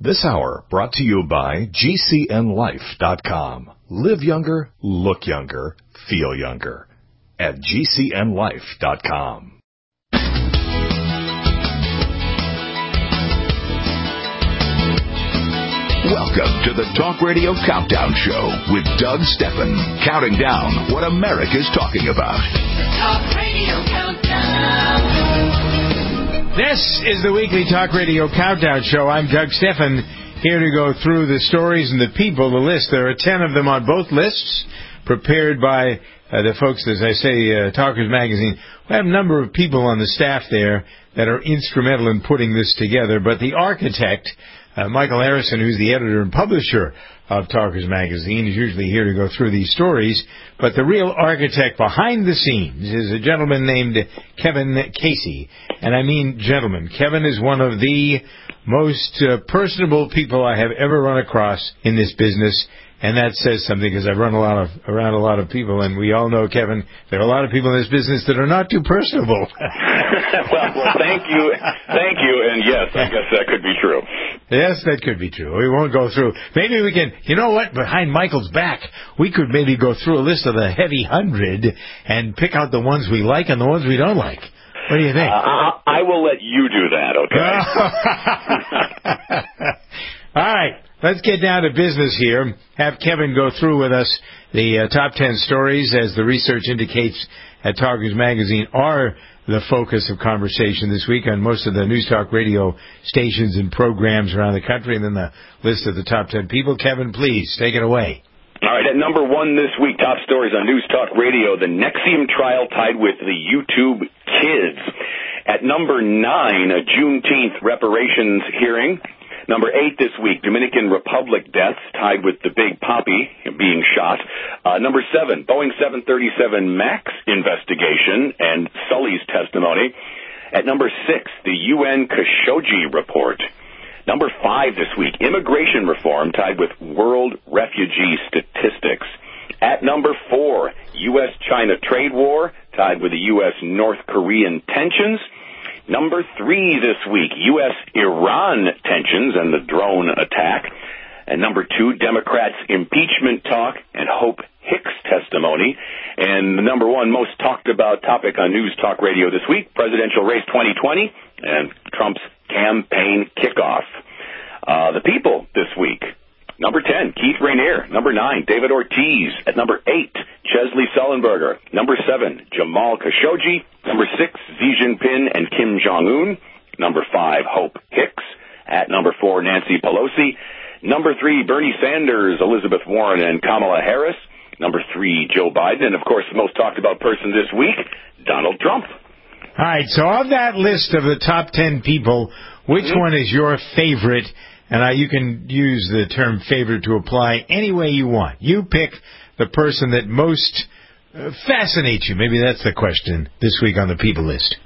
This hour brought to you by GCNLife.com. Live younger, look younger, feel younger. At GCNLife.com. Welcome to the Talk Radio Countdown Show with Doug Stephan, counting down what America's talking about. Talk Radio Countdown. This is the weekly Talk Radio Countdown Show. I'm Doug Stephan, here to go through the stories and the people, the list. There are 10 of them on both lists, prepared by the folks, as I say, Talkers Magazine. We have a number of people on the staff there that are instrumental in putting this together, but the architect, Michael Harrison, who's the editor and publisher of Talkers Magazine, is usually here to go through these stories. But the real architect behind the scenes is a gentleman named Kevin Casey. And I mean gentleman. Kevin is one of the most personable people I have ever run across in this business. And that says something, because I've run around a lot of people, and we all know, Kevin, there are a lot of people in this business that are not too personable. well, thank you, and yes, I guess that could be true. Yes, that could be true. We won't go through. Maybe we can, you know what, behind Michael's back, we could maybe go through a list of the heavy 100 and pick out the ones we like and the ones we don't like. What do you think? I will let you do that, okay? All right. Let's get down to business here. Have Kevin go through with us the top 10 stories, as the research indicates at Talkers Magazine, are the focus of conversation this week on most of the News Talk radio stations and programs around the country, and then the list of the top 10 people. Kevin, please, take it away. All right, at number one this week, top stories on News Talk Radio, the NXIVM trial tied with the YouTube kids. At number 9, a Juneteenth reparations hearing. Number 8 this week, Dominican Republic deaths tied with the Big Papi being shot. Number 7, Boeing 737 MAX investigation and Sully's testimony. At number 6, the UN Khashoggi report. Number 5 this week, immigration reform tied with world refugee statistics. At number 4, U.S.-China trade war tied with the U.S.-North Korean tensions. Number 3 this week, U.S.-Iran tensions and the drone attack. And number 2, Democrats' impeachment talk and Hope Hicks testimony. And the number 1 most talked about topic on News Talk Radio this week, presidential race 2020 and Trump's campaign kickoff. The people this week. Number 10, Keith Rainier. Number 9, David Ortiz. At number 8, Chesley Sullenberger. Number 7, Jamal Khashoggi. Number 6, Xi Jinping and Kim Jong-un. Number 5, Hope Hicks. At number 4, Nancy Pelosi. Number 3, Bernie Sanders, Elizabeth Warren, and Kamala Harris. Number 3, Joe Biden. And, of course, the most talked about person this week, Donald Trump. All right, so of that list of the top 10 people, which one is your favorite? And you can use the term favorite to apply any way you want. You pick the person that most fascinates you. Maybe that's the question this week on the people list.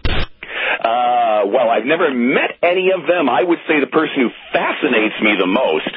Well, I've never met any of them. I would say the person who fascinates me the most,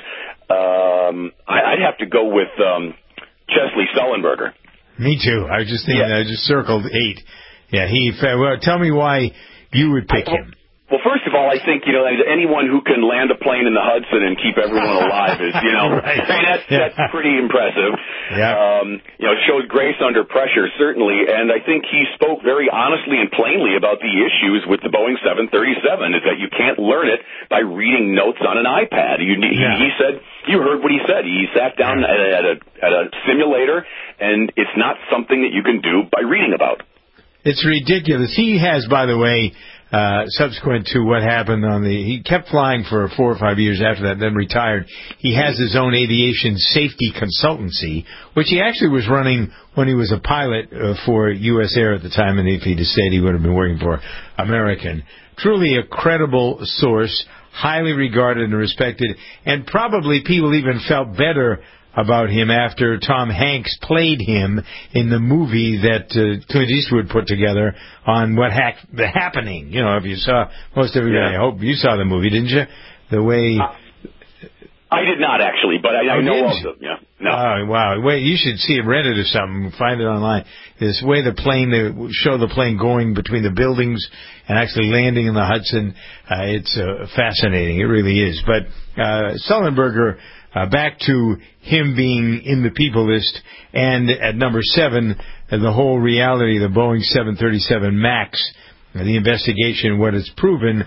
I'd have to go with Chesley Sullenberger. Me too. I was just thinking, I just circled 8. Yeah, well, tell me why you would pick him. Well, first of all, I think, anyone who can land a plane in the Hudson and keep everyone alive is, right. I mean, that's pretty impressive. Yeah. Showed grace under pressure, certainly, and I think he spoke very honestly and plainly about the issues with the Boeing 737, is that you can't learn it by reading notes on an iPad. He said, you heard what he said. He sat down at a simulator, and it's not something that you can do by reading about. It's ridiculous. He has, by the way, subsequent to what happened he kept flying for 4 or 5 years after that, then retired. He has his own aviation safety consultancy, which he actually was running when he was a pilot for U.S. Air at the time, and if he'd stayed, he would have been working for American. Truly a credible source, highly regarded and respected, and probably people even felt better about him after Tom Hanks played him in the movie that Clint Eastwood put together on The Happening. If you saw, most everybody, I hope you saw the movie, didn't you? The way I did not actually, but I know of them. Yeah. No. Oh, wow. Wait, you should see it rented or something. Find it online. This way they show the plane going between the buildings and actually landing in the Hudson. It's fascinating. It really is. But Sullenberger, back to him being in the people list, and at number 7, the whole reality of the Boeing 737 MAX, the investigation, what it's proven.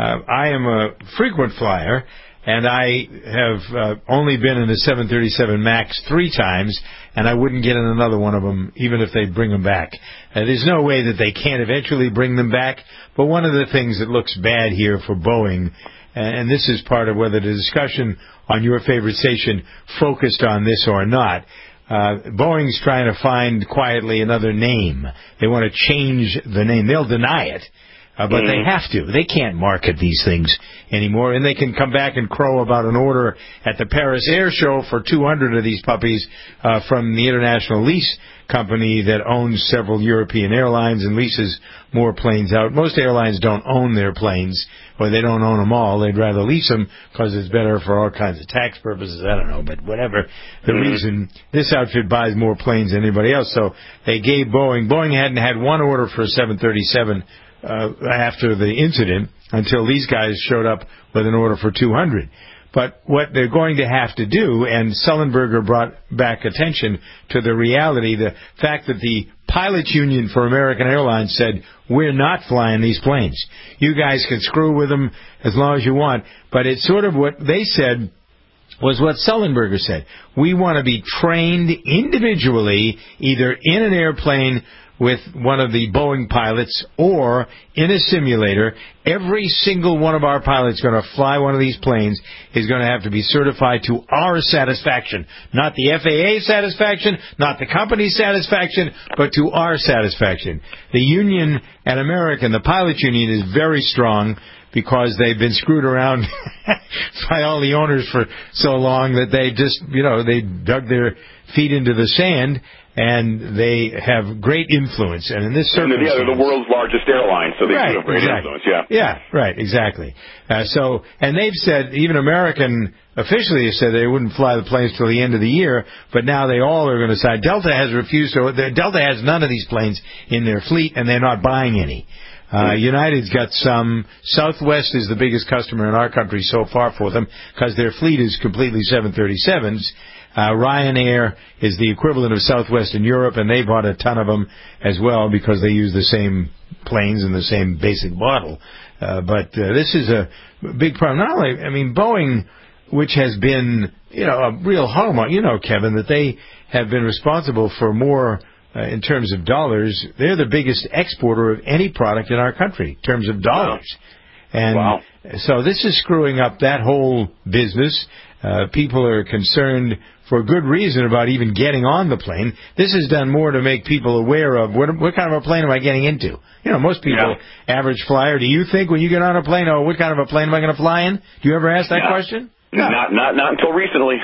I am a frequent flyer, and I have only been in the 737 MAX 3 times, and I wouldn't get in another one of them, even if they bring them back. There's no way that they can't eventually bring them back, but one of the things that looks bad here for Boeing, and this is part of whether the discussion on your favorite station focused on this or not, Boeing's trying to find quietly another name. They want to change the name. They'll deny it. But they have to. They can't market these things anymore, and they can come back and crow about an order at the Paris Air Show for 200 of these puppies from the International Lease Company that owns several European airlines and leases more planes out. Most airlines don't own their planes, or they don't own them all. They'd rather lease them because it's better for all kinds of tax purposes. I don't know, but whatever the reason, this outfit buys more planes than anybody else. So they gave Boeing hadn't had one order for a 737 after the incident until these guys showed up with an order for 200. But what they're going to have to do, and Sullenberger brought back attention to the reality, the fact that the pilots union for American Airlines said, we're not flying these planes. You guys can screw with them as long as you want. But it's sort of what they said was what Sullenberger said. We want to be trained individually, either in an airplane with one of the Boeing pilots or in a simulator. Every single one of our pilots going to fly one of these planes is going to have to be certified to our satisfaction. Not the FAA satisfaction, not the company's satisfaction, but to our satisfaction. The union at American, the pilots union, is very strong because they've been screwed around by all the owners for so long that they just, they dug their feet into the sand. And they have great influence. And in this circumstance, they're the world's largest airline, so they do have great influence. Yeah, right, exactly. And they've said, even American officially has said they wouldn't fly the planes till the end of the year, but now they all are going to decide. Delta has refused to. Delta has none of these planes in their fleet, and they're not buying any. United's got some. Southwest is the biggest customer in our country so far for them because their fleet is completely 737s. Ryanair is the equivalent of Southwest in Europe, and they bought a ton of them as well because they use the same planes and the same basic model. But this is a big problem. Not only, Boeing, which has been, a real hallmark, Kevin, that they have been responsible for more in terms of dollars. They're the biggest exporter of any product in our country in terms of dollars. And so this is screwing up that whole business. People are concerned for good reason about even getting on the plane. This has done more to make people aware of what kind of a plane am I getting into. Most people, average flyer, do you think when you get on a plane, what kind of a plane am I going to fly in? Do you ever ask that question? No. Not until recently.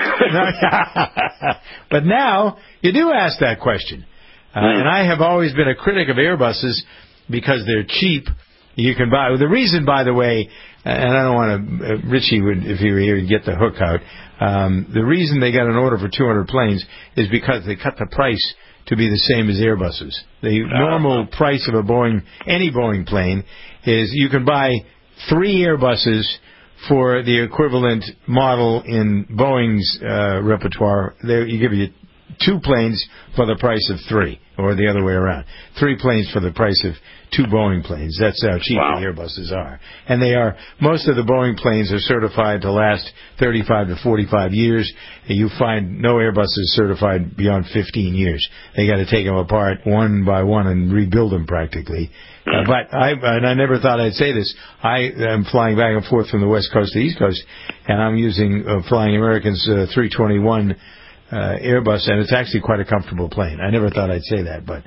But now you do ask that question. And I have always been a critic of Airbuses because they're cheap. You can buy. The reason, by the way, and I don't want to, Richie would, if he were here, get the hook out. The reason they got an order for 200 planes is because they cut the price to be the same as Airbuses. The normal price of any Boeing plane is you can buy 3 Airbuses for the equivalent model in Boeing's repertoire. You give you 2 planes for the price of 3, or the other way around. 3 planes for the price of 2 Boeing planes. That's how cheap the Airbuses are. And most of the Boeing planes are certified to last 35 to 45 years. And you find no Airbuses certified beyond 15 years. They got to take them apart one by one and rebuild them practically. But I never thought I'd say this. I am flying back and forth from the West Coast to the East Coast, and I'm using flying American's 321 Airbus, and it's actually quite a comfortable plane. I never thought I'd say that, but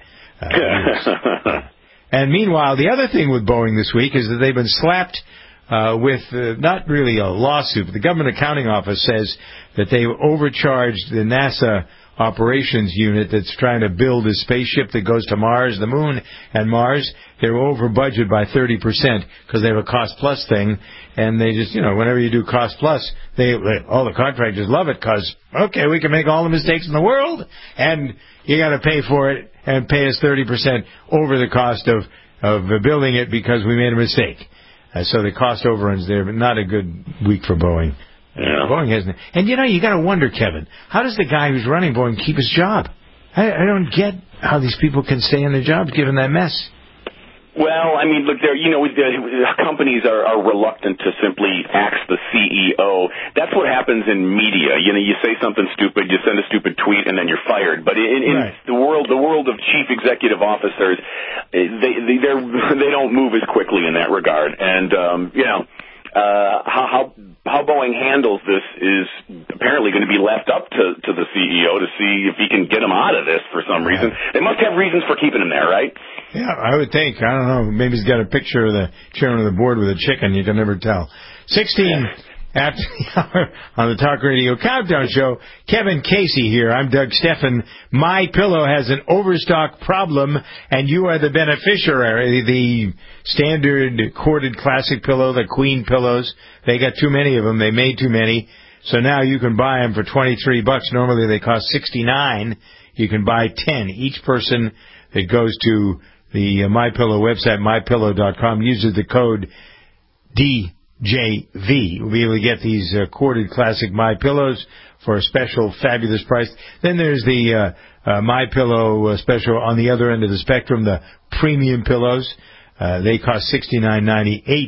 And meanwhile, the other thing with Boeing this week is that they've been slapped with not really a lawsuit, but the Government Accounting Office says that they overcharged the NASA operations unit that's trying to build a spaceship that goes to Mars, the Moon, and Mars. They're over budget by 30% because they have a cost-plus thing, and they just, whenever you do cost-plus, all the contractors love it because, okay, we can make all the mistakes in the world, and you got to pay for it and pay us 30% over the cost of building it because we made a mistake. So the cost overruns there, but not a good week for Boeing. Yeah. Boeing hasn't. And you got to wonder, Kevin, how does the guy who's running Boeing keep his job? I don't get how these people can stay in their jobs given that mess. Well, I mean, look, companies are reluctant to simply axe the CEO. That's what happens in media. You say something stupid, you send a stupid tweet, and then you're fired. But in right. the world of chief executive officers, they don't move as quickly in that regard. And how Boeing handles this is apparently going to be left up to the CEO to see if he can get him out of this for some reason. They must have reasons for keeping him there, right? Yeah, I would think. I don't know. Maybe he's got a picture of the chairman of the board with a chicken. You can never tell. 16 after the hour on the Talk Radio Countdown Show. Kevin Casey here. I'm Doug Steffen. MyPillow has an overstock problem, and you are the beneficiary. The standard corded classic pillow, the Queen pillows, they got too many of them. They made too many. So now you can buy them for $23. Normally they cost $69. You can buy 10. Each person that goes to the MyPillow website, MyPillow.com, uses the code DJV. We'll be able to get these corded classic MyPillows for a special, fabulous price. Then there's the MyPillow special on the other end of the spectrum, the premium pillows. They cost $69.98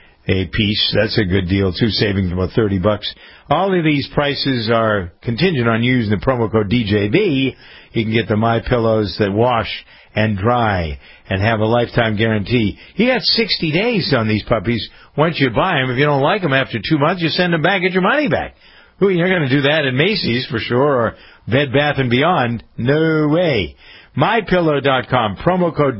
a piece. That's a good deal, too, saving about $30. All of these prices are contingent on using the promo code DJV. You can get the MyPillows that wash and dry and have a lifetime guarantee. You got 60 days on these puppies once you buy them. If you don't like them after 2 months, you send them back, get your money back. You're going to do that at Macy's for sure, or Bed Bath & Beyond. No way. MyPillow.com, promo code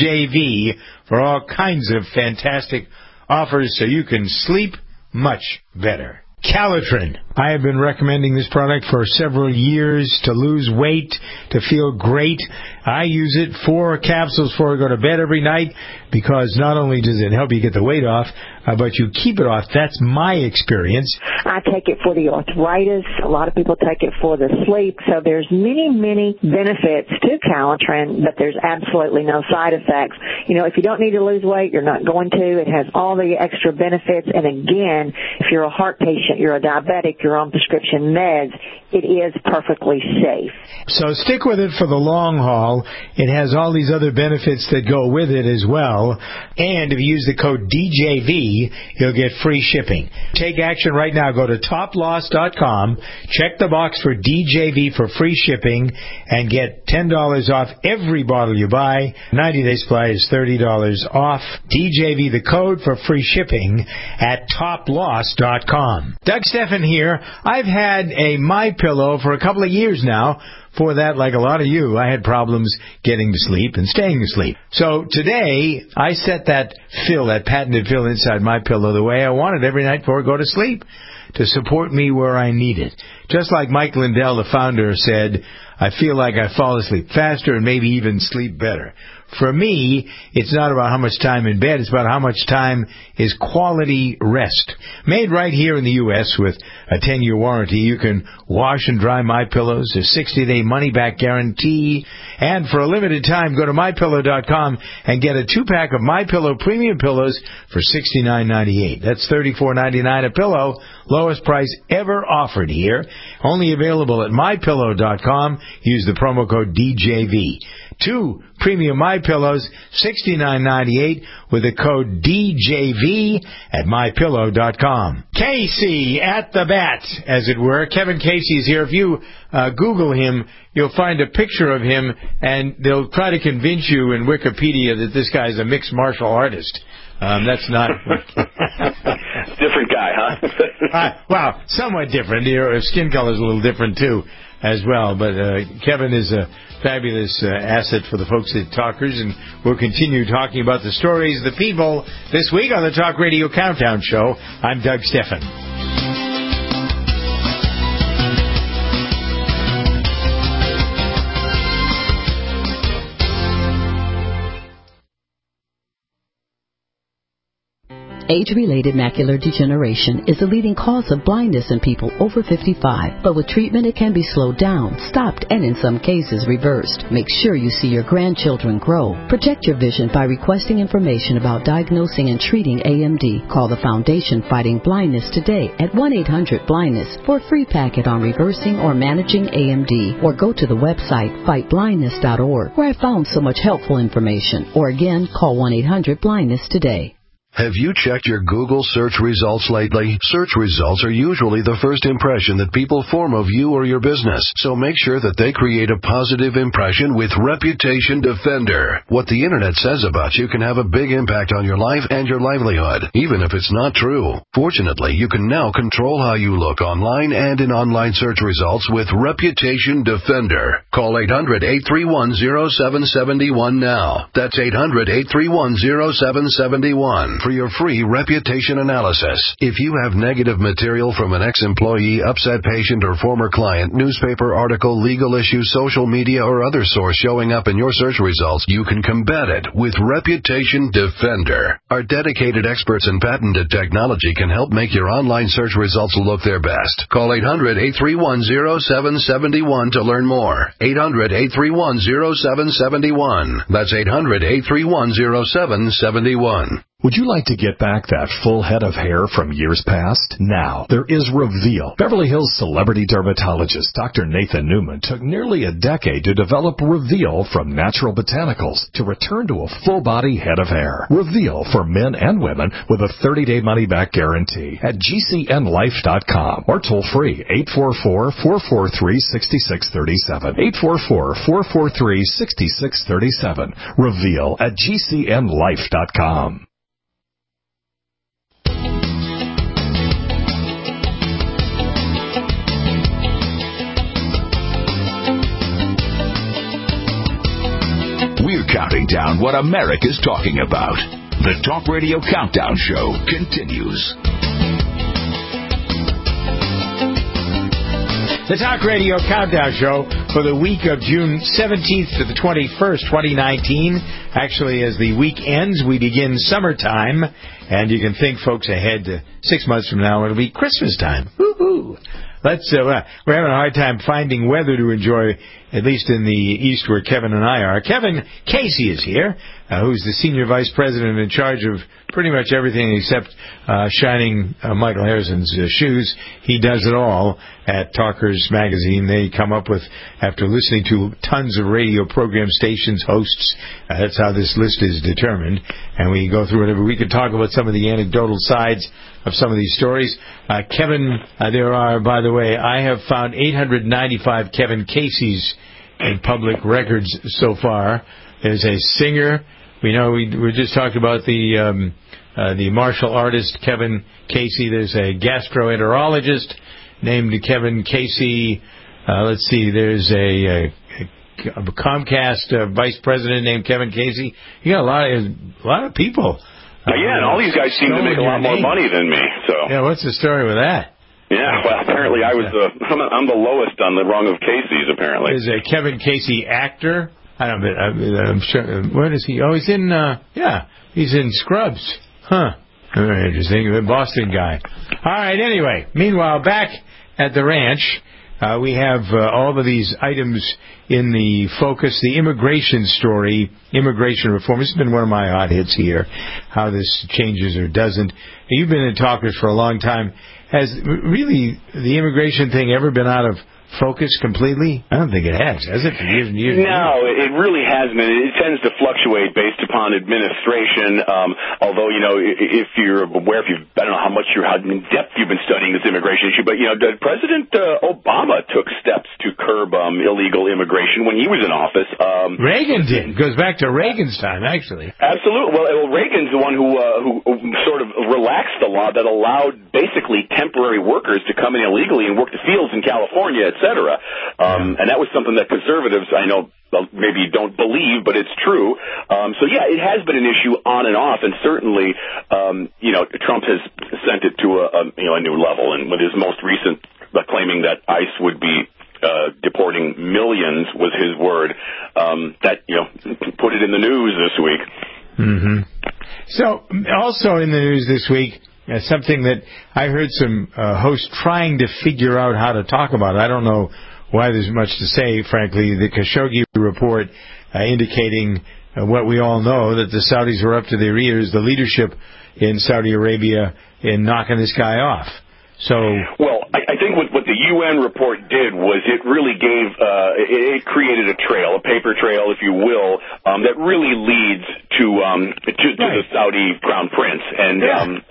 DJV for all kinds of fantastic offers so you can sleep much better. Calitrin. I have been recommending this product for several years to lose weight, to feel great. I use it 4 capsules before I go to bed every night because not only does it help you get the weight off, but you keep it off. That's my experience. I take it for the arthritis. A lot of people take it for the sleep. So there's many, many benefits to Calitrin, but there's absolutely no side effects. If you don't need to lose weight, you're not going to. It has all the extra benefits. And again, if you're a heart patient, you're a diabetic, you're on prescription meds, it is perfectly safe. So stick with it for the long haul. It has all these other benefits that go with it as well. And if you use the code DJV, you'll get free shipping. Take action right now. Go to toploss.com, check the box for DJV for free shipping, and get $10 off every bottle you buy. 90-day supply is $30 off. DJV, the code for free shipping at toploss.com. Doug Steffen here. I've had a MyPillow for a couple of years now. For that, like a lot of you, I had problems getting to sleep and staying asleep. So today, I set that patented fill inside MyPillow the way I want it every night before I go to sleep to support me where I need it. Just like Mike Lindell, the founder, said, I feel like I fall asleep faster and maybe even sleep better. For me, it's not about how much time in bed, it's about how much time is quality rest. Made right here in the U.S. with a 10-year warranty, you can wash and dry MyPillows, a 60-day money-back guarantee, and for a limited time, go to MyPillow.com and get a 2-pack of MyPillow premium pillows for $69.98. That's $34.99 a pillow, lowest price ever offered here. Only available at MyPillow.com. Use the promo code DJV. 2 premium MyPillows, $69.98 with the code DJV at MyPillow.com. Casey at the bat, as it were. Kevin Casey is here. If you Google him, you'll find a picture of him, and they'll try to convince you in Wikipedia that this guy's a mixed martial artist. That's not... Different guy, huh? Well, somewhat different. His skin color's a little different, too, as well. But Kevin is a fabulous asset for the folks at Talkers, and we'll continue talking about the stories of the people this week on the Talk Radio Countdown Show. I'm Doug Steffen. Age-related macular degeneration is the leading cause of blindness in people over 55, but with treatment it can be slowed down, stopped, and in some cases reversed. Make sure you see your grandchildren grow. Protect your vision by requesting information about diagnosing and treating AMD. Call the Foundation Fighting Blindness today at 1-800-BLINDNESS for a free packet on reversing or managing AMD, or go to the website fightblindness.org, where I found so much helpful information. Or again, call 1-800-BLINDNESS today. Have you checked your Google search results lately? Search results are usually the first impression that people form of you or your business, so make sure that they create a positive impression with Reputation Defender. What the Internet says about you can have a big impact on your life and your livelihood, even if it's not true. Fortunately, you can now control how you look online and in online search results with Reputation Defender. Call 800-831-0771 now. That's 800-831-0771. For your free reputation analysis. If you have negative material from an ex-employee, upset patient, or former client, newspaper article, legal issue, social media, or other source showing up in your search results, you can combat it with Reputation Defender. Our dedicated experts in patented technology can help make your online search results look their best. Call 800-831-0771 to learn more. 800-831-0771. That's 800-831-0771. Would you like to get back that full head of hair from years past? Now, there is Reveal. Beverly Hills celebrity dermatologist Dr. Nathan Newman took nearly a decade to develop Reveal from natural botanicals to return to a full-body head of hair. Reveal for men and women with a 30-day money-back guarantee at GCNlife.com or toll-free 844-443-6637. 844-443-6637. Reveal at GCNlife.com. We're counting down what America's talking about. The Talk Radio Countdown Show continues. The Talk Radio Countdown Show for the week of June 17th to the 21st, 2019. Actually, as the week ends, we begin summertime, and you can think, folks, ahead to 6 months from now, it'll be Christmas time. Woo-hoo! We're having a hard time finding weather to enjoy, at least in the east where Kevin and I are. Kevin Casey is here, who's the Senior Vice President in charge of pretty much everything except shining Michael Harrison's shoes. He does it all at Talkers Magazine. They come up with, after listening to tons of radio program stations, hosts, that's how this list is determined. And we go through it every week and talk about some of the anecdotal sides of some of these stories. Kevin, there are, by the way, I have found 895 Kevin Caseys in public records so far. There's a singer. We know we just talked about the martial artist Kevin Casey. There's a gastroenterologist named Kevin Casey. Let's see. There's a Comcast vice president named Kevin Casey. You got a lot of people. Yeah, and all these guys seem to make a lot more money than me. So yeah, what's the story with that? Yeah, well, apparently I'm the lowest on the rung of Casey's. Apparently, is a Kevin Casey actor? I'm sure. Where is he? Oh, he's in. He's in Scrubs. Huh. Very interesting. The Boston guy. All right. Anyway, meanwhile, back at the ranch, we have all of these items in the focus. The immigration story, immigration reform. This has been one of my hot hits here. How this changes or doesn't. You've been in Talkers for a long time. Has really the immigration thing ever been out of focus completely? I don't think it has it? For years and years. No, it really hasn't. It tends to fluctuate based upon administration. Although, if you're aware, I don't know how in depth you've been studying this immigration issue, but President Obama took steps to curb illegal immigration when he was in office. Reagan did. It goes back to Reagan's time, actually. Absolutely. Well, Reagan's the one who sort of relaxed the law that allowed basically temporary workers to come in illegally and work the fields in California, etc. And that was something that conservatives, I know, maybe don't believe, but it's true. So yeah, it has been an issue on and off, and certainly, Trump has sent it to a new level. And with his most recent claiming that ICE would be deporting millions was his word. That put it in the news this week. Mm-hmm. So Also in the news this week, something that I heard some hosts trying to figure out how to talk about. I don't know why there's much to say, frankly. The Khashoggi report indicating what we all know, that the Saudis were up to their ears, the leadership in Saudi Arabia, in knocking this guy off. So, well, I think what the UN report did was it really gave, it created a trail, a paper trail, if you will, that really leads to the Saudi crown prince. And,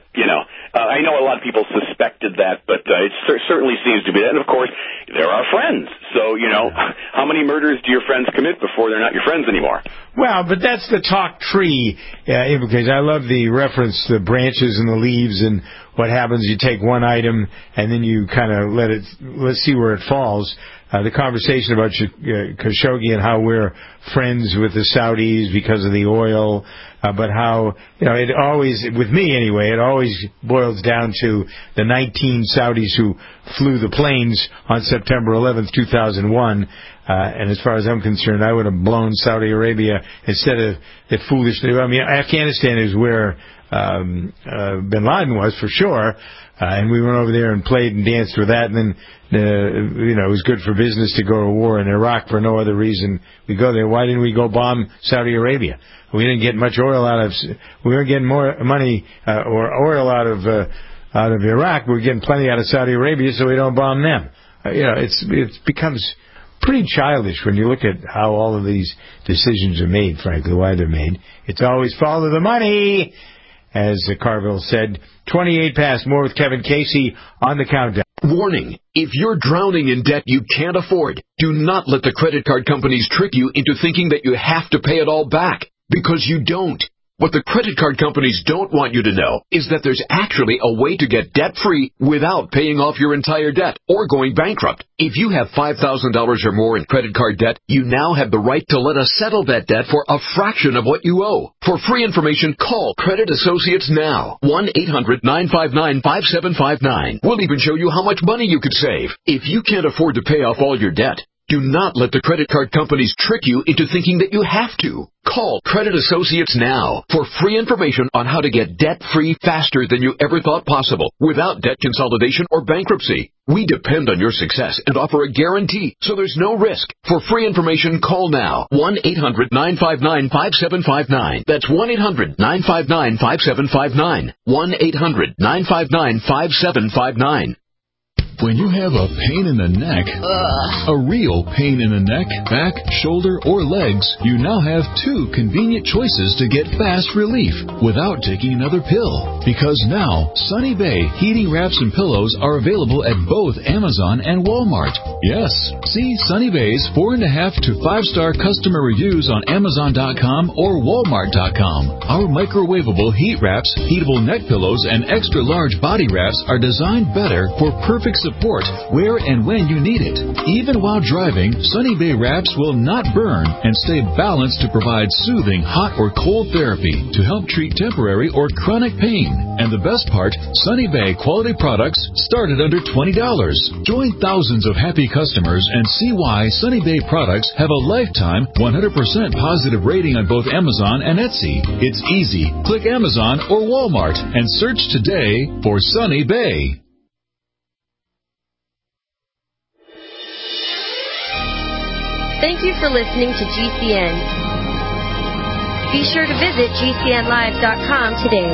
I know a lot of people suspected that, but it certainly seems to be that. And, of course, they're our friends. So, how many murders do your friends commit before they're not your friends anymore? Well, but that's the talk tree implication. I love the reference to the branches and the leaves and what happens. You take one item and then you kind of let's see where it falls. The conversation about Khashoggi and how we're friends with the Saudis because of the oil, but how, it always, with me anyway, it always boils down to the 19 Saudis who flew the planes on September 11th, 2001. And as far as I'm concerned, I would have blown Saudi Arabia instead of the foolishly. I mean, Afghanistan is where bin Laden was, for sure. And we went over there and played and danced with that. And then, it was good for business to go to war in Iraq for no other reason. We go there. Why didn't we go bomb Saudi Arabia? We didn't get much oil we weren't getting more money, or oil out of Iraq. We were getting plenty out of Saudi Arabia, so we don't bomb them. It becomes pretty childish when you look at how all of these decisions are made, frankly, why they're made. It's always follow the money, as Carville said. 28 past, more with Kevin Casey on the countdown. Warning, if you're drowning in debt you can't afford, do not let the credit card companies trick you into thinking that you have to pay it all back, because you don't. What the credit card companies don't want you to know is that there's actually a way to get debt-free without paying off your entire debt or going bankrupt. If you have $5,000 or more in credit card debt, you now have the right to let us settle that debt for a fraction of what you owe. For free information, call Credit Associates now. 1-800-959-5759. We'll even show you how much money you could save. If you can't afford to pay off all your debt, do not let the credit card companies trick you into thinking that you have to. Call Credit Associates now for free information on how to get debt-free faster than you ever thought possible without debt consolidation or bankruptcy. We depend on your success and offer a guarantee, so there's no risk. For free information, call now. 1-800-959-5759. That's 1-800-959-5759. 1-800-959-5759. When you have a pain in the neck, a real pain in the neck, back, shoulder, or legs, you now have two convenient choices to get fast relief without taking another pill. Because now, Sunny Bay heating wraps and pillows are available at both Amazon and Walmart. Yes, see Sunny Bay's 4.5 to 5-star customer reviews on Amazon.com or Walmart.com. Our microwavable heat wraps, heatable neck pillows, and extra large body wraps are designed better for perfect support where and when you need it. Even while driving, Sunny Bay wraps will not burn and stay balanced to provide soothing hot or cold therapy to help treat temporary or chronic pain. And the best part, Sunny Bay quality products start at under $20. Join thousands of happy customers and see why Sunny Bay products have a lifetime 100% positive rating on both Amazon and Etsy. It's easy. Click Amazon or Walmart and search today for Sunny Bay. Thank you for listening to GCN. Be sure to visit GCNlive.com today.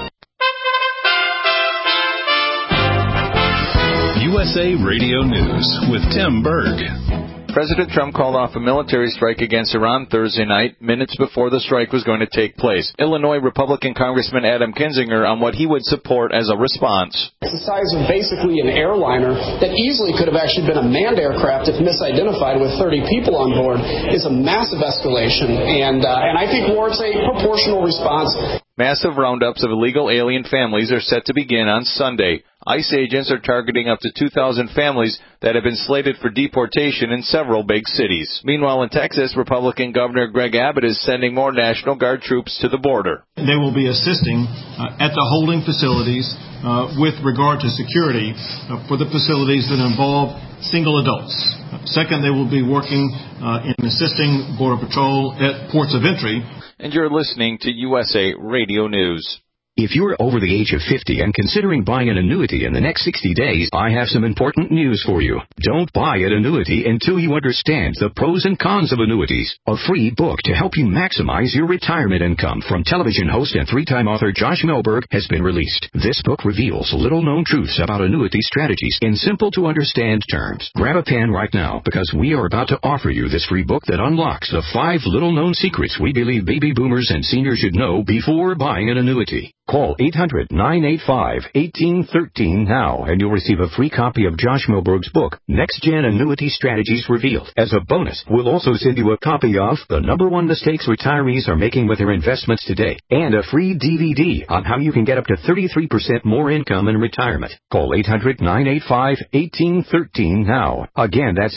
USA Radio News with Tim Berg. President Trump called off a military strike against Iran Thursday night, minutes before the strike was going to take place. Illinois Republican Congressman Adam Kinzinger on what he would support as a response. It's the size of basically an airliner that easily could have actually been a manned aircraft if misidentified with 30 people on board. Is a massive escalation, and I think warrants a proportional response. Massive roundups of illegal alien families are set to begin on Sunday. ICE agents are targeting up to 2,000 families that have been slated for deportation in several big cities. Meanwhile, in Texas, Republican Governor Greg Abbott is sending more National Guard troops to the border. They will be assisting at the holding facilities with regard to security for the facilities that involve single adults. Second, they will be working in assisting Border Patrol at ports of entry. And you're listening to USA Radio News. If you're over the age of 50 and considering buying an annuity in the next 60 days, I have some important news for you. Don't buy an annuity until you understand the pros and cons of annuities. A free book to help you maximize your retirement income from television host and three-time author Josh Melberg has been released. This book reveals little-known truths about annuity strategies in simple-to-understand terms. Grab a pen right now because we are about to offer you this free book that unlocks the 5 little-known secrets we believe baby boomers and seniors should know before buying an annuity. Call 800-985-1813 now, and you'll receive a free copy of Josh Melberg's book, Next Gen Annuity Strategies Revealed. As a bonus, we'll also send you a copy of The #1 Mistakes Retirees Are Making with Their Investments Today, and a free DVD on how you can get up to 33% more income in retirement. Call 800-985-1813 now. Again, that's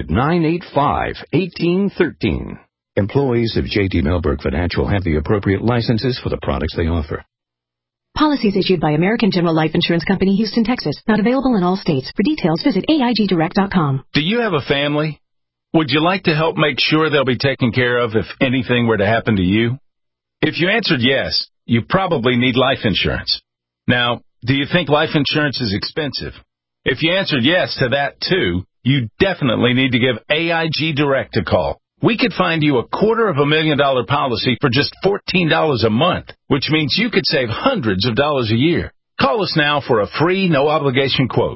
800-985-1813. Employees of J.D. Melberg Financial have the appropriate licenses for the products they offer. Policies issued by American General Life Insurance Company, Houston, Texas. Not available in all states. For details, visit AIGdirect.com. Do you have a family? Would you like to help make sure they'll be taken care of if anything were to happen to you? If you answered yes, you probably need life insurance. Now, do you think life insurance is expensive? If you answered yes to that too, you definitely need to give AIG Direct a call. We could find you a $250,000 policy for just $14 a month, which means you could save hundreds of dollars a year. Call us now for a free, no-obligation quote.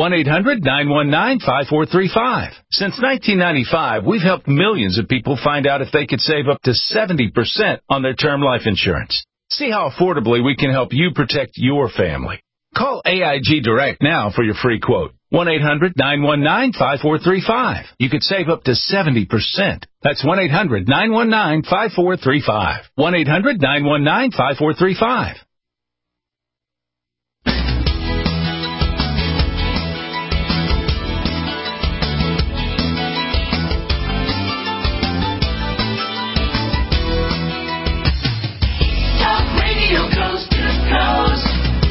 1-800-919-5435. Since 1995, we've helped millions of people find out if they could save up to 70% on their term life insurance. See how affordably we can help you protect your family. Call AIG Direct now for your free quote. 1-800-919-5435. You could save up to 70%. That's 1-800-919-5435. 1-800-919-5435. Talk Radio Coast to Coast.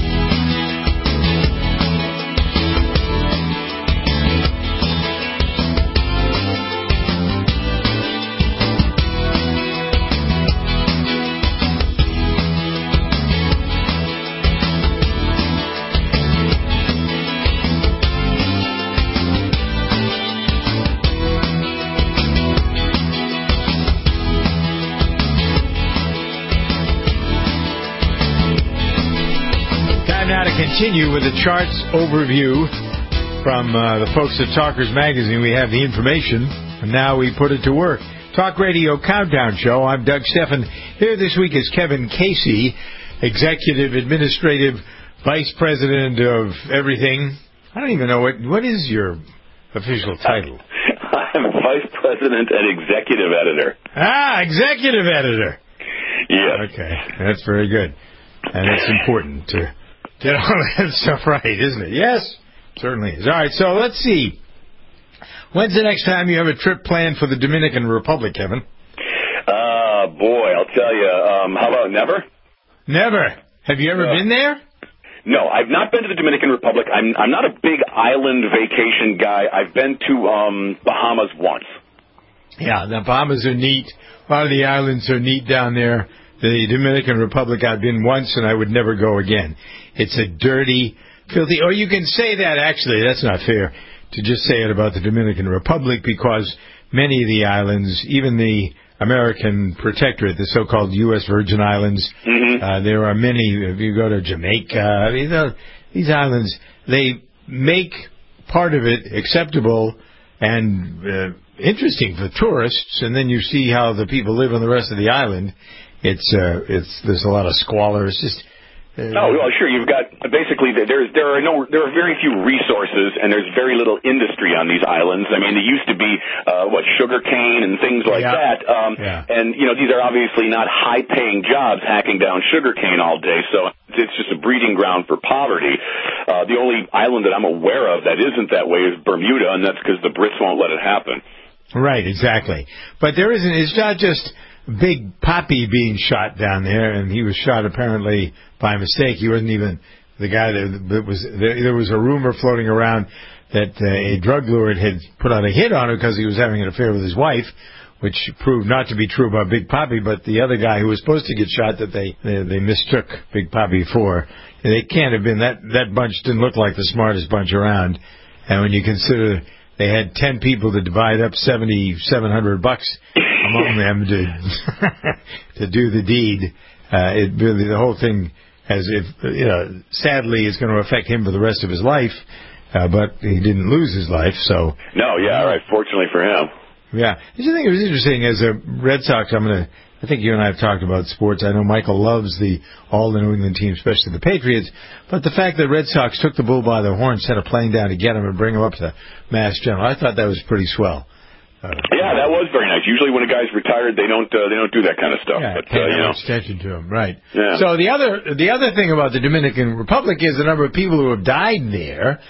Continue with the charts overview from the folks at Talkers Magazine. We have the information, and now we put it to work. Talk Radio Countdown Show. I'm Doug Steffen. Here this week is Kevin Casey, Executive Administrative Vice President of everything. I don't even know what is your official title? I'm Vice President and Executive Editor. Executive Editor. Yeah. Okay, that's very good. And it's important to get all that stuff right, isn't it? Yes, certainly is. All right, so let's see. When's the next time you have a trip planned for the Dominican Republic, Kevin? Boy, I'll tell you. How about never? Never. Have you ever been there? No, I've not been to the Dominican Republic. I'm not a big island vacation guy. I've been to Bahamas once. Yeah, the Bahamas are neat. A lot of the islands are neat down there. The Dominican Republic, I've been once, and I would never go again. It's a dirty, filthy... Or you can say that, actually. That's not fair to just say it about the Dominican Republic, because many of the islands, even the American Protectorate, the so-called U.S. Virgin Islands, there are many. If you go to Jamaica, these islands, they make part of it acceptable and interesting for tourists, and then you see how the people live on the rest of the island. There's a lot of squalor. It's just sure. You've got basically there are very few resources, and there's very little industry on these islands. I mean, there used to be sugar cane and things like that, and these are obviously not high-paying jobs, hacking down sugar cane all day. So it's just a breeding ground for poverty. The only island that I'm aware of that isn't that way is Bermuda, and that's because the Brits won't let it happen. Right, exactly. But there isn't. It's not just Big Papi being shot down there, and he was shot apparently by mistake. He wasn't even the guy that was. There was a rumor floating around that a drug lord had put out a hit on him because he was having an affair with his wife. which proved not to be true about Big Papi, but the other guy who was supposed to get shot that they mistook Big Papi for. They can't have been, that bunch didn't look like the smartest bunch around. And when you consider they had 10 people to divide up $7,700 among them to do the deed, it really, the whole thing, as if, sadly, is going to affect him for the rest of his life, but he didn't lose his life, so. No, yeah, right, fortunately for him. Yeah. Did you think it was interesting as a Red Sox, I think you and I have talked about sports. I know Michael loves all the New England teams, especially the Patriots. But the fact that Red Sox took the bull by the horn, instead of playing down to get him and bring him up to Mass General, I thought that was pretty swell. Yeah, that was very nice. Usually when a guy's retired, they don't do that kind of stuff. Yeah, but pay no attention to him, right? Yeah. So the other thing about the Dominican Republic is the number of people who have died there.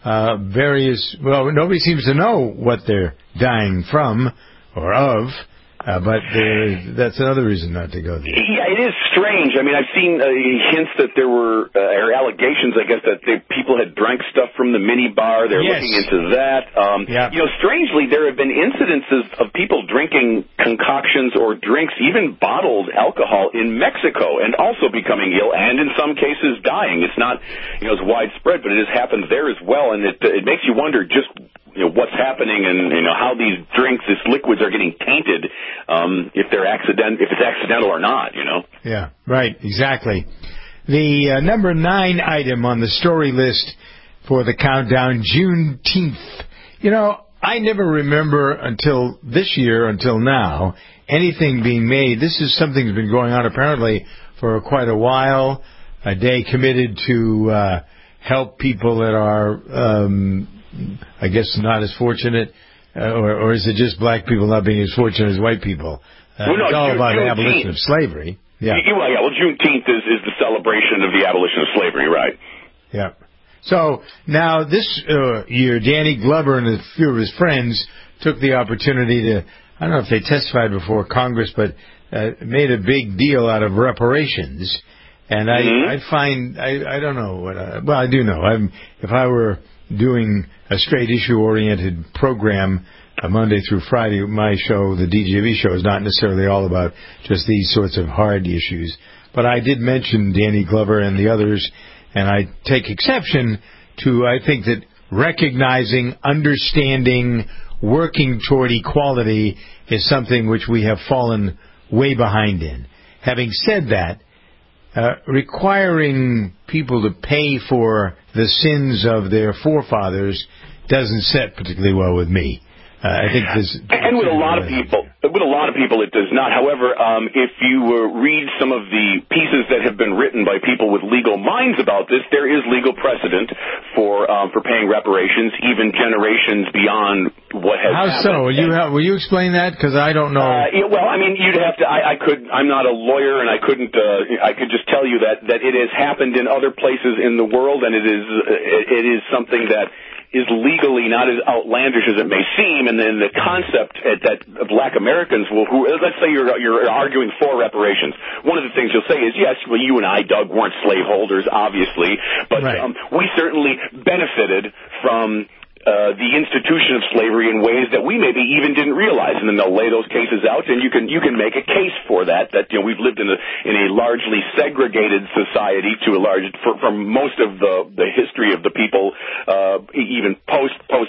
Nobody seems to know what they're dying from or of. But that's another reason not to go there. Yeah, it is strange. I mean, I've seen hints that there were, or allegations, I guess, that people had drank stuff from the mini bar. They're looking into that. Strangely, there have been incidences of people drinking concoctions or drinks, even bottled alcohol in Mexico, and also becoming ill, and in some cases dying. It's not, as widespread, but it has happened there as well, and it makes you wonder just what's happening and how these drinks, these liquids are getting tainted, if it's accidental or not, Yeah, right, exactly. The number 9 item on the story list for the countdown, Juneteenth. I never remember until now, anything being made. This is something that's been going on apparently for quite a while. A day committed to help people that are I guess not as fortunate, or is it just black people not being as fortunate as white people? It's all about the abolition of slavery. Yeah. Well, Juneteenth is the celebration of the abolition of slavery, right? Yeah. So now this year, Danny Glover and a few of his friends took the opportunity to, I don't know if they testified before Congress, but made a big deal out of reparations. And I find, I don't know what, I do know. If I were doing a straight issue-oriented program Monday through Friday, my show, the DJV show, is not necessarily all about just these sorts of hard issues. But I did mention Danny Glover and the others, and I take exception to, I think that recognizing, understanding, working toward equality is something which we have fallen way behind in. Having said that, requiring people to pay for the sins of their forefathers doesn't set particularly well with me. I think this, and with a lot of people, it does not. However, if you read some of the pieces that have been written by people with legal minds about this, there is legal precedent for paying reparations, even generations beyond what has happened. How so? Will you explain that? Because I don't know. You'd have to. I'm not a lawyer, and I couldn't. I could just tell you that it has happened in other places in the world, and it is something that is legally not as outlandish as it may seem, and then the concept that black Americans who let's say you're arguing for reparations. One of the things you'll say is, yes, well, you and I, Doug, weren't slaveholders, obviously, but right. We certainly benefited from the institution of slavery in ways that we maybe even didn't realize, and then they'll lay those cases out, and you can make a case for that we've lived in a largely segregated society for most of the history of the people, even post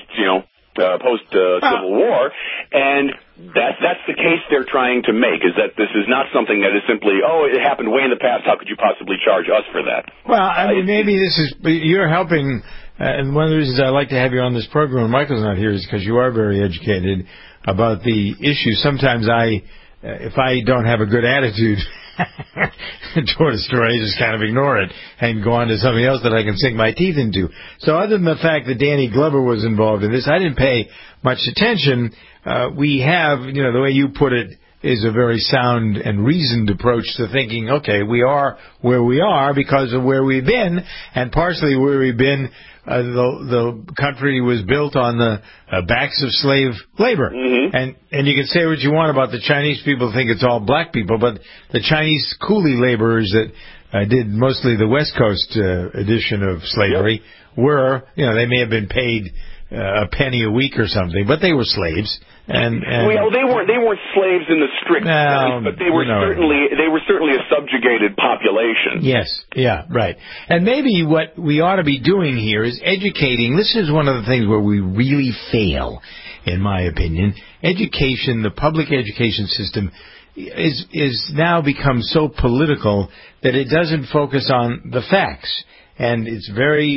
Civil War, and that's the case they're trying to make, is that this is not something that is simply, it happened way in the past, how could you possibly charge us for that? Well, maybe you're helping. And one of the reasons I like to have you on this program when Michael's not here is because you are very educated about the issue. Sometimes if I don't have a good attitude toward a story, I just kind of ignore it and go on to something else that I can sink my teeth into. So other than the fact that Danny Glover was involved in this, I didn't pay much attention. We have, the way you put it, is a very sound and reasoned approach to thinking, okay, we are where we are because of where we've been, and partially where we've been, the country was built on the backs of slave labor. Mm-hmm. And you can say what you want about the Chinese people think it's all black people, but the Chinese coolie laborers that did mostly the West Coast edition of slavery were, they may have been paid a penny a week or something, but they were slaves. And well, they weren't slaves in the strict sense, but they were certainly a subjugated population. Yes, yeah, right. And maybe what we ought to be doing here is educating. This is one of the things where we really fail, in my opinion. Education, the public education system, is now become so political that it doesn't focus on the facts. And it's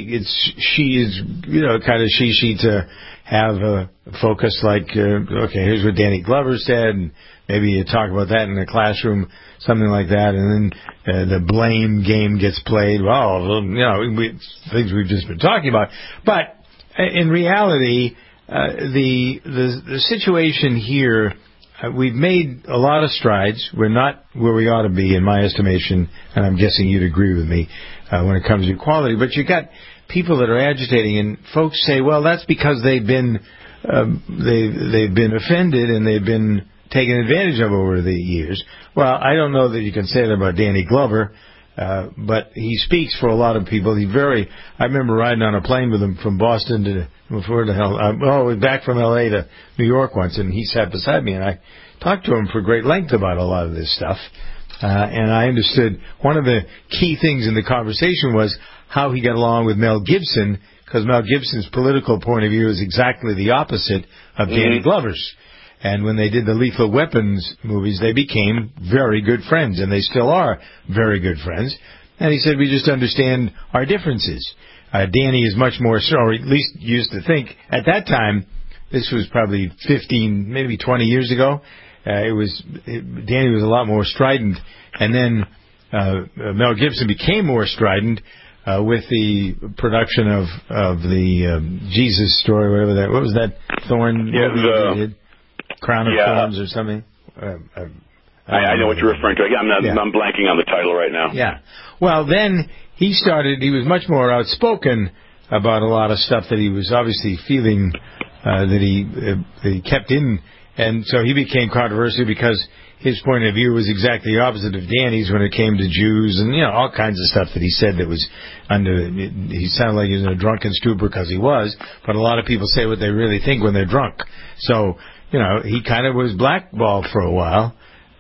kind of she to have a focus like, okay, here's what Danny Glover said, and maybe you talk about that in the classroom, something like that, and then the blame game gets played. Well, things we've just been talking about. But in reality, the situation here, we've made a lot of strides. We're not where we ought to be, in my estimation, and I'm guessing you'd agree with me when it comes to equality. But you got people that are agitating, and folks say, well, that's because they've been offended and they've been taken advantage of over the years. Well, I don't know that you can say that about Danny Glover, but he speaks for a lot of people. I remember riding on a plane with him from Boston to back from L.A. to New York once, and he sat beside me, and I talked to him for great length about a lot of this stuff. And I understood one of the key things in the conversation was how he got along with Mel Gibson, because Mel Gibson's political point of view is exactly the opposite of Danny Glover's. And when they did the Lethal Weapons movies, they became very good friends, and they still are very good friends. And he said, we just understand our differences. Danny is much more, or at least used to think, at that time, this was probably 15, maybe 20 years ago, Danny was a lot more strident, and then Mel Gibson became more strident with the production of the Jesus story, whatever that. What was that? Thorn? Yeah, Crown of Thorns or something. I know what you're referring to. I'm blanking on the title right now. Yeah. Well, then he was much more outspoken about a lot of stuff that he was obviously feeling that he kept in. And so he became controversial because his point of view was exactly the opposite of Danny's when it came to Jews and, all kinds of stuff that he said that was he sounded like he was in a drunken stupor because he was, but a lot of people say what they really think when they're drunk. So, he kind of was blackballed for a while,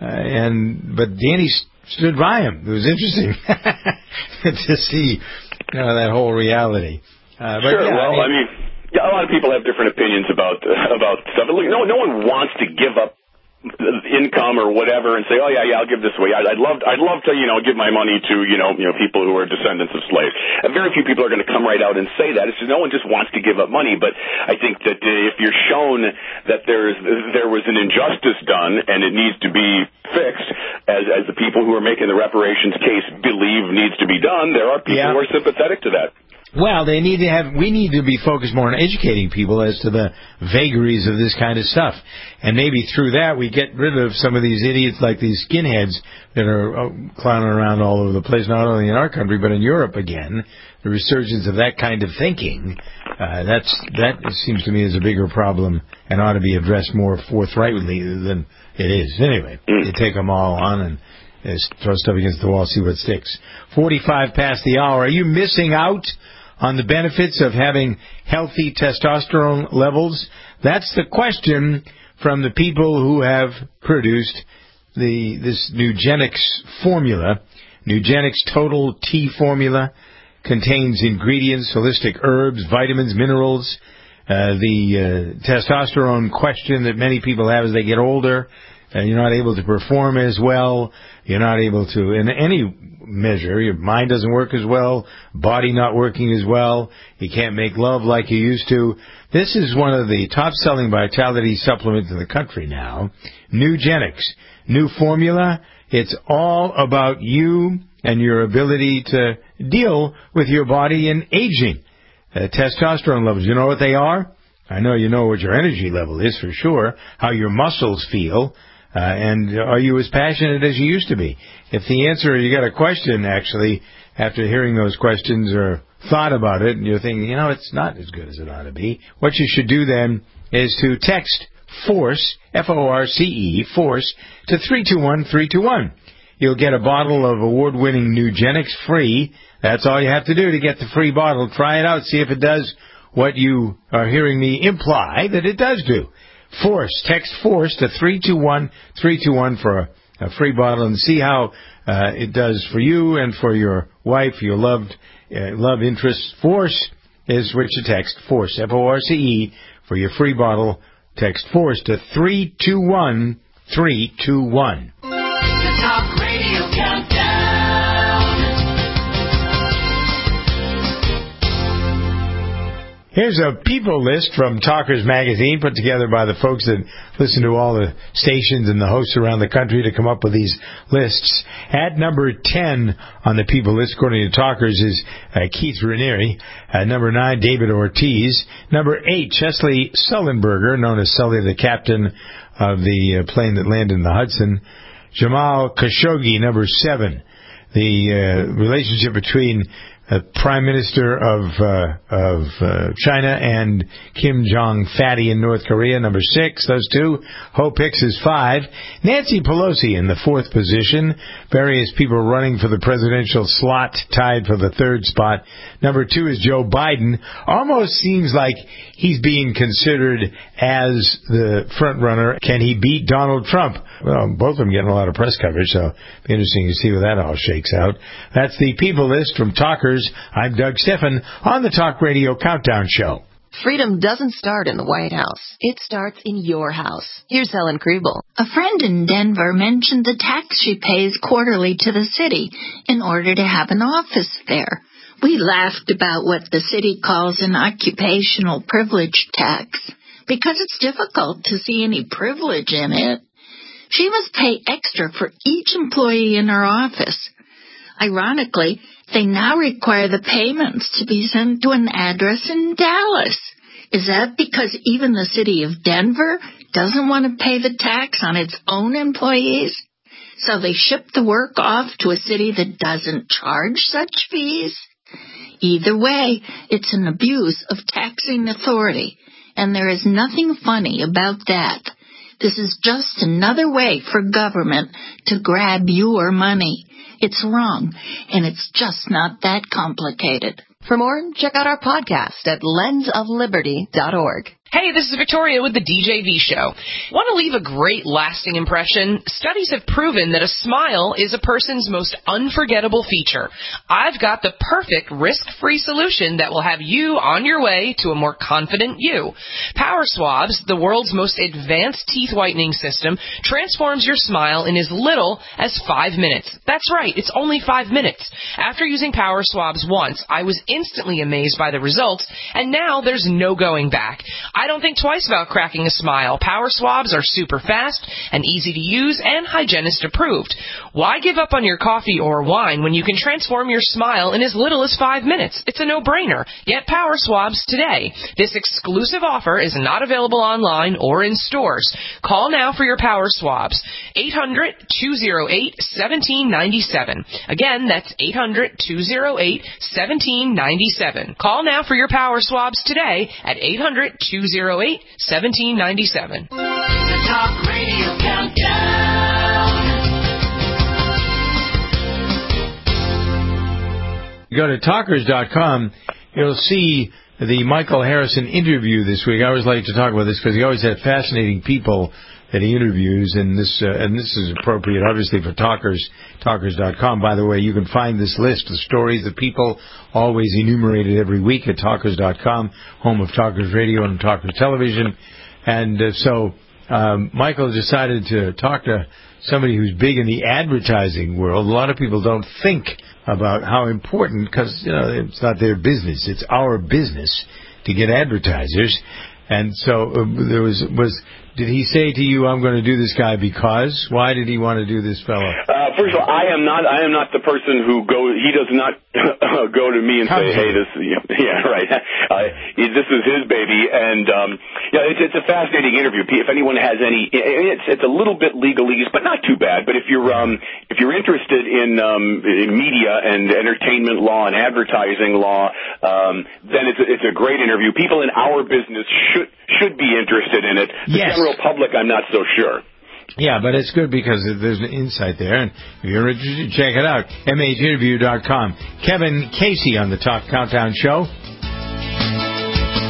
but Danny stood by him. It was interesting to see, that whole reality. Sure, yeah, a lot of people have different opinions about stuff. Look, no one wants to give up income or whatever and say, oh yeah, I'll give this away. I'd love to give my money to people who are descendants of slaves. And very few people are going to come right out and say that. It's just no one just wants to give up money. But I think that if you're shown that there was an injustice done and it needs to be fixed, as the people who are making the reparations case believe needs to be done, there are people who are sympathetic to that. Well, we need to be focused more on educating people as to the vagaries of this kind of stuff. And maybe through that we get rid of some of these idiots like these skinheads that are clowning around all over the place, not only in our country, but in Europe again. The resurgence of that kind of thinking, that seems to me is a bigger problem and ought to be addressed more forthrightly than it is. Anyway, you take them all on and throw stuff against the wall, see what sticks. 45 past the hour. Are you missing out on the benefits of having healthy testosterone levels? That's the question from the people who have produced this Nugenix formula. Nugenix Total T formula contains ingredients, holistic herbs, vitamins, minerals. The testosterone question that many people have as they get older. You're not able to perform as well. You're not able to, in any measure, your mind doesn't work as well, body not working as well, you can't make love like you used to. This is one of the top-selling vitality supplements in the country now. Nugenix. New formula. It's all about you and your ability to deal with your body and aging. Testosterone levels, you know what they are? I know you know what your energy level is for sure, how your muscles feel, and are you as passionate as you used to be? If the answer, you got a question actually, after hearing those questions or thought about it, and you're thinking, it's not as good as it ought to be, what you should do then is to text FORCE, F-O-R-C-E, FORCE, to 321-321. You'll get a bottle of award-winning Nugenix free. That's all you have to do to get the free bottle. Try it out, see if it does what you are hearing me imply that it does do. Force. Text FORCE to 321-321 for a free bottle and see how it does for you and for your wife, your love interest. FORCE is what you text. FORCE, FORCE, for your free bottle. Text FORCE to 321-321. The Talk Radio Countdown. Here's a people list from Talkers Magazine, put together by the folks that listen to all the stations and the hosts around the country to come up with these lists. At number 10 on the people list, according to Talkers, is Keith Raniere. Number 9, David Ortiz. Number 8, Chesley Sullenberger, known as Sully, the captain of the plane that landed in the Hudson. Jamal Khashoggi, number 7. The relationship between Prime Minister of China and Kim Jong-fatty in North Korea, number 6, those two. Hope Hicks is 5. Nancy Pelosi in the 4th position. Various people running for the presidential slot, tied for the 3rd spot. Number 2 is Joe Biden. Almost seems like he's being considered as the front runner. Can he beat Donald Trump? Well, both of them getting a lot of press coverage, so it'll be interesting to see where that all shakes out. That's the people list from Talkers. I'm Doug Steffen on the Talk Radio Countdown Show. Freedom doesn't start in the White House. It starts in your house. Here's Helen Kriebel. A friend in Denver mentioned the tax she pays quarterly to the city in order to have an office there. We laughed about what the city calls an occupational privilege tax because it's difficult to see any privilege in it. She must pay extra for each employee in her office. Ironically, they now require the payments to be sent to an address in Dallas. Is that because even the city of Denver doesn't want to pay the tax on its own employees? So they ship the work off to a city that doesn't charge such fees? Either way, it's an abuse of taxing authority, and there is nothing funny about that. This is just another way for government to grab your money. It's wrong, and it's just not that complicated. For more, check out our podcast at lensofliberty.org. Hey, this is Victoria with the DJV Show. Want to leave a great lasting impression? Studies have proven that a smile is a person's most unforgettable feature. I've got the perfect risk-free solution that will have you on your way to a more confident you. Power Swabs, the world's most advanced teeth whitening system, transforms your smile in as little as 5 minutes. That's right, it's only 5 minutes. After using Power Swabs once, I was instantly amazed by the results, and now there's no going back. I don't think twice about cracking a smile. Power Swabs are super fast and easy to use and hygienist approved. Why give up on your coffee or wine when you can transform your smile in as little as 5 minutes? It's a no-brainer. Get Power Swabs today. This exclusive offer is not available online or in stores. Call now for your Power Swabs. 800-208-1797. Again, that's 800-208-1797. Call now for your Power Swabs today at 800-208-1797. The Talk Radio Countdown. Go to talkers.com. You'll see the Michael Harrison interview this week. I always like to talk about this because he always had fascinating people that he interviews, and this is appropriate, obviously, for talkers.com. By the way, you can find this list of stories that people always enumerated every week at talkers.com, home of Talkers Radio and Talkers Television. And so Michael decided to talk to somebody who's big in the advertising world. A lot of people don't think about how important, because it's not their business, it's our business to get advertisers. And so there was did he say to you, I'm going to do this guy because? Why did he want to do this fellow? First of all, I am not the person who he does not go to me and say, hey, this, yeah, right. This is his baby. And, it's a fascinating interview. If anyone has any, it's a little bit legalese, but not too bad. But if you're interested in media and entertainment law and advertising law, then it's a great interview. People in our business should be interested in it. The general public, I'm not so sure. Yeah, but it's good because there's an insight there, and if you're interested, check it out, mhinterview.com. Kevin Casey on the Talk Countdown Show.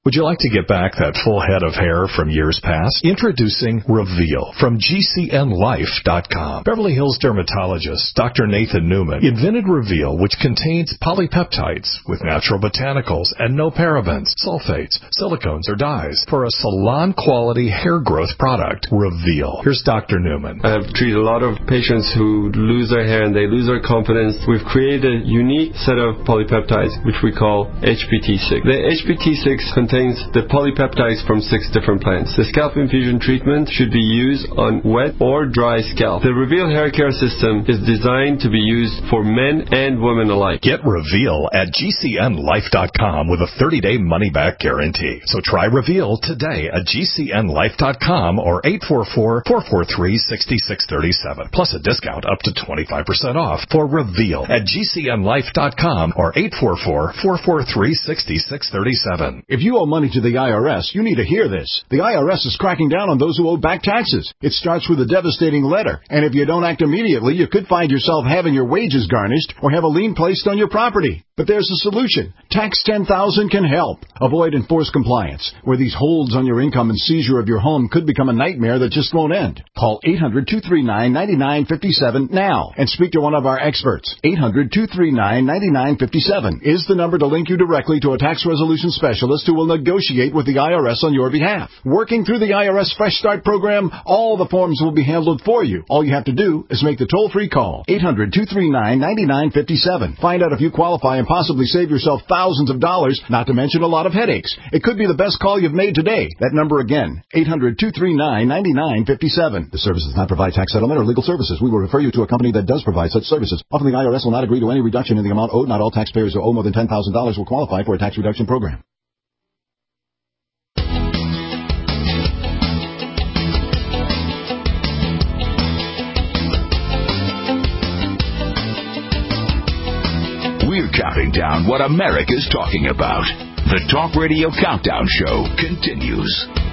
Would you like to get back that full head of hair from years past? Introducing Reveal from GCNlife.com. Beverly Hills dermatologist Dr. Nathan Newman invented Reveal, which contains polypeptides with natural botanicals and no parabens, sulfates, silicones, or dyes for a salon-quality hair growth product. Reveal. Here's Dr. Newman. I've treated a lot of patients who lose their hair and they lose their confidence. We've created a unique set of polypeptides, which we call HPT6. The HPT6 contains the polypeptides from 6 different plants. The scalp infusion treatment should be used on wet or dry scalp. The Reveal hair care system is designed to be used for men and women alike. Get Reveal at GCNlife.com with a 30-day money-back guarantee. So try Reveal today at GCNlife.com or 844-443-6637. Plus a discount up to 25% off for Reveal at GCNlife.com or 844-443-6637. If you owe money to the IRS, you need to hear this. The IRS is cracking down on those who owe back taxes. It starts with a devastating letter, and if you don't act immediately, you could find yourself having your wages garnished or have a lien placed on your property. But there's a solution. Tax 10,000 can help. Avoid enforced compliance, where these holds on your income and seizure of your home could become a nightmare that just won't end. Call 800-239-9957 now and speak to one of our experts. 800-239-9957 is the number to link you directly to a tax resolution specialist who will negotiate with the IRS on your behalf. Working through the IRS Fresh Start program, all the forms will be handled for you. All you have to do is make the toll-free call. 800-239-9957. Find out if you qualify and possibly save yourself thousands of dollars, not to mention a lot of headaches. It could be the best call you've made today. That number again, 800-239-9957. The service does not provide tax settlement or legal services. We will refer you to a company that does provide such services. Often the IRS will not agree to any reduction in the amount owed. Not all taxpayers who owe more than $10,000 will qualify for a tax reduction program. We're counting down what America's talking about. The Talk Radio Countdown Show continues.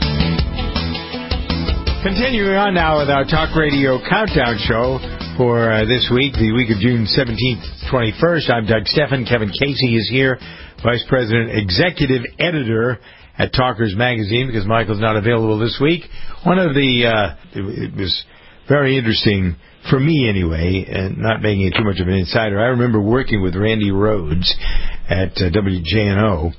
Continuing on now with our Talk Radio Countdown Show for this week, the week of June 17th, 21st. I'm Doug Steffen. Kevin Casey is here, Vice President, Executive Editor at Talkers Magazine, because Michael's not available this week. One of the, it was very interesting, for me anyway, and not making it too much of an insider. I remember working with Randy Rhodes at WJNO.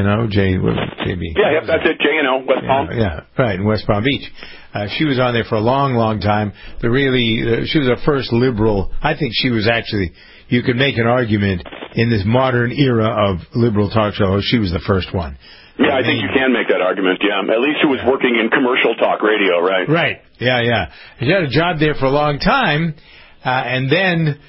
JB. Yeah, that's it, JNO, West Palm. Yeah, right, in West Palm Beach. She was on there for a long, long time. She was the first liberal. I think she was actually, you could make an argument in this modern era of liberal talk shows, she was the first one. Yeah, I think you can make that argument, yeah. At least she was working in commercial talk radio, right? Right, yeah. She had a job there for a long time, and then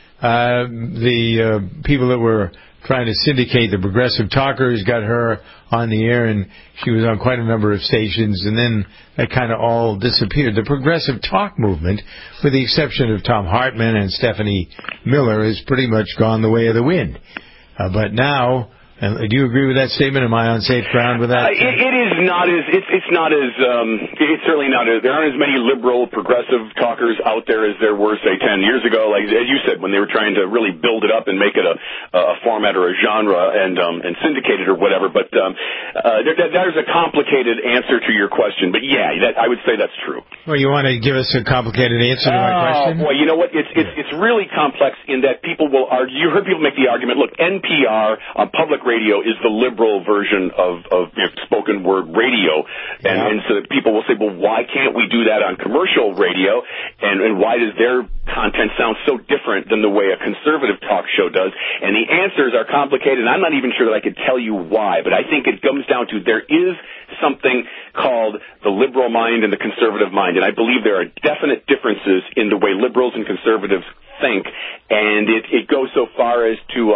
the people that were trying to syndicate the Progressive Talkers got her on the air, and she was on quite a number of stations, and then that kind of all disappeared. The Progressive Talk movement, with the exception of Tom Hartman and Stephanie Miller, has pretty much gone the way of the wind. But now, do you agree with that statement? Am I on safe ground with that? It is not as, it's certainly not as, there aren't as many liberal, progressive talkers out there as there were, say, 10 years ago, like, as you said, when they were trying to really build it up and make it a format or a genre and syndicate it or whatever. But, that is a complicated answer to your question. But yeah, I would say that's true. Well, you want to give us a complicated answer to my question? Boy, you know what? It's really complex in that people will argue, you heard people make the argument, look, NPR on public radio is the liberal version of spoken word radio, and so that people will say, well, why can't we do that on commercial radio, and why does their content sound so different than the way a conservative talk show does? And the answers are complicated, and I'm not even sure that I could tell you why, but I think it comes down to there is something called the liberal mind and the conservative mind, and I believe there are definite differences in the way liberals and conservatives think, and it goes so far as to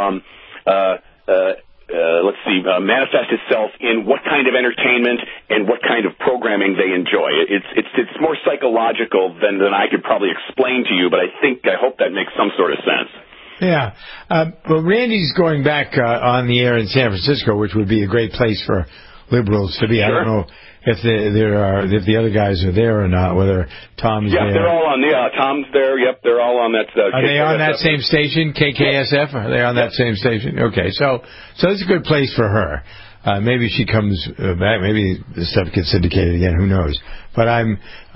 manifest itself in what kind of entertainment and what kind of programming they enjoy. It's more psychological than I could probably explain to you, but I hope that makes some sort of sense. Yeah. Well, Randy's going back on the air in San Francisco, which would be a great place for liberals to be. Sure. I don't know if the other guys are there or not, whether Tom's there. Yeah, they're all on. Tom's there. Yep, they're all on that. Are they on that same station, KKSF? Are they on that same station? Okay, so it's a good place for her. Maybe she comes back. Maybe the stuff gets syndicated again. Who knows? But I'm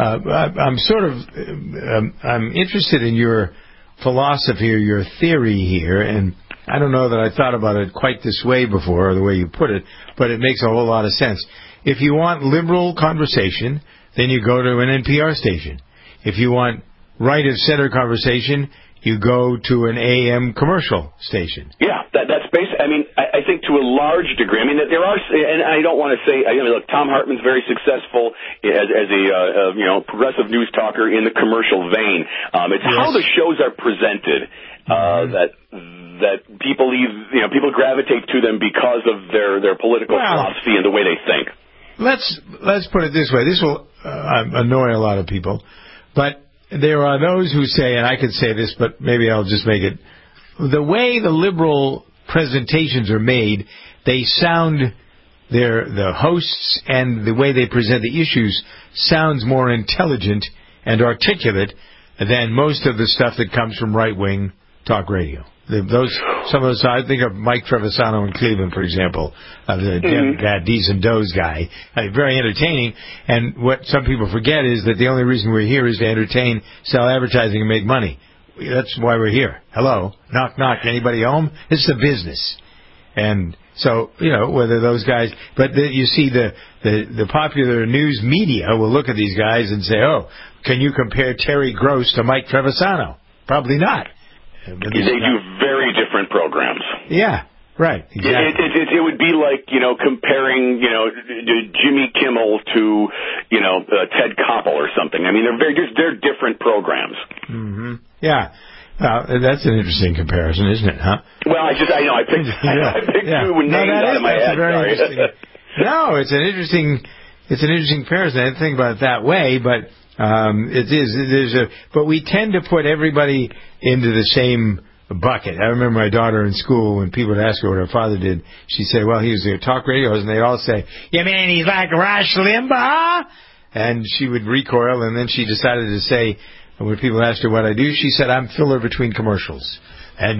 interested in your philosophy or your theory here, and I don't know that I thought about it quite this way before, or the way you put it, but it makes a whole lot of sense. If you want liberal conversation, then you go to an NPR station. If you want right-of-center conversation, you go to an AM commercial station. Yeah, that's basic. I mean, I think to a large degree. I mean, there are, and I don't want to say. I mean, look, Tom Hartman's very successful as a progressive news talker in the commercial vein. It's how the shows are presented that people people gravitate to them because of their political philosophy and the way they think. Let's put it this way. This will annoy a lot of people, but there are those who say, and I could say this, but maybe I'll just make it, the way the liberal presentations are made, they sound, the hosts and the way they present the issues sounds more intelligent and articulate than most of the stuff that comes from right-wing talk radio. Some of those, I think of Mike Trevisano in Cleveland, for example, that D's and Do's guy. Very entertaining. And what some people forget is that the only reason we're here is to entertain, sell advertising, and make money. That's why we're here. Hello, knock, knock. Anybody home? It's the business. And so, whether those guys, but you see the popular news media will look at these guys and say, oh, can you compare Terry Gross to Mike Trevisano? Probably not. They do very different programs. Yeah, right. Exactly. It would be like, comparing, Jimmy Kimmel to, Ted Koppel or something. I mean, they're different programs. Mm-hmm. Yeah. That's an interesting comparison, isn't it, huh? Well, I picked two names out of my head. No, it's an interesting comparison. I didn't think about it that way, but it is. But we tend to put everybody into the same bucket. I remember my daughter in school, when people would ask her what her father did, she'd say, well, he was a talk radio host, and they'd all say, you mean he's like Rush Limbaugh? And she would recoil, and then she decided to say, when people asked her what I do, she said, I'm filler between commercials. And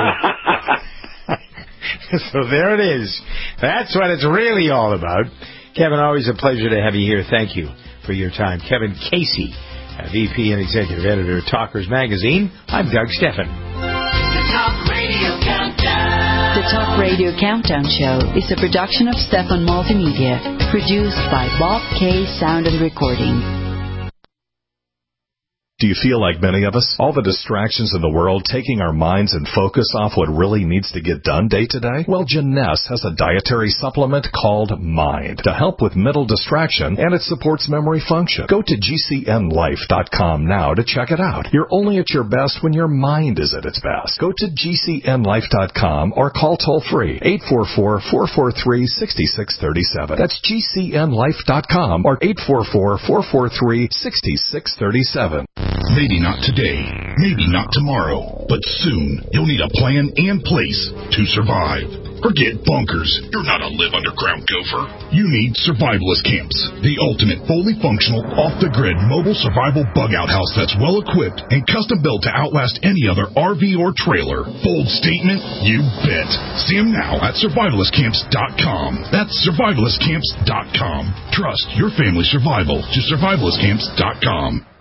so, so there it is. That's what it's really all about. Kevin, always a pleasure to have you here. Thank you for your time. Kevin Casey, VP and Executive Editor of Talkers Magazine. I'm Doug Steffen. The Talk Radio Countdown. The Talk Radio Countdown Show is a production of Steffen Multimedia, produced by Bob K. Sound and Recording. Do you feel like many of us? All the distractions in the world taking our minds and focus off what really needs to get done day to day? Well, Jeunesse has a dietary supplement called Mind to help with mental distraction, and it supports memory function. Go to GCNlife.com now to check it out. You're only at your best when your mind is at its best. Go to GCNlife.com or call toll-free 844-443-6637. That's GCNlife.com or 844-443-6637. Maybe not today, maybe not tomorrow, but soon you'll need a plan and place to survive. Forget bunkers. You're not a live underground gopher. You need survivalist camps, the ultimate fully functional, off-the-grid mobile survival bug-out house that's well-equipped and custom-built to outlast any other RV or trailer. Bold statement? You bet. See them now at survivalistcamps.com. That's survivalistcamps.com. Trust your family's survival to survivalistcamps.com.